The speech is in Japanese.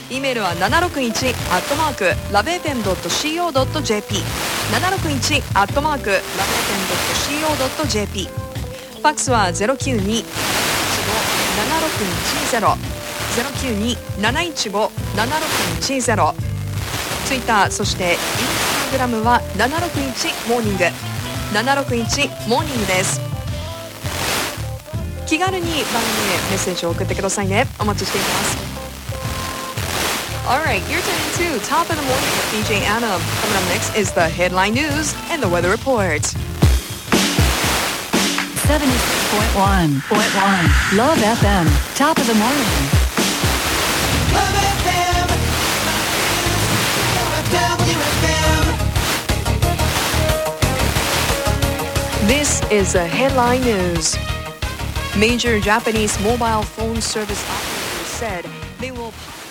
E メールは 761@lavefm.co.jp 761@lavefm.co.jp ファックスは 092-715-7620 092-715-7620 ツイッターそしてインスタグラムは761モーニング761モーニングです。気軽に番組へメッセージを送ってくださいね。お待ちしています。Alright, you're tuning to Top of the Morning with DJ Anna. Coming up next is the headline news and the weather report. 76.1 Love FM, Top of the Morning. Love FM, WFM. This is the headline news. Major Japanese mobile phone service operators said they will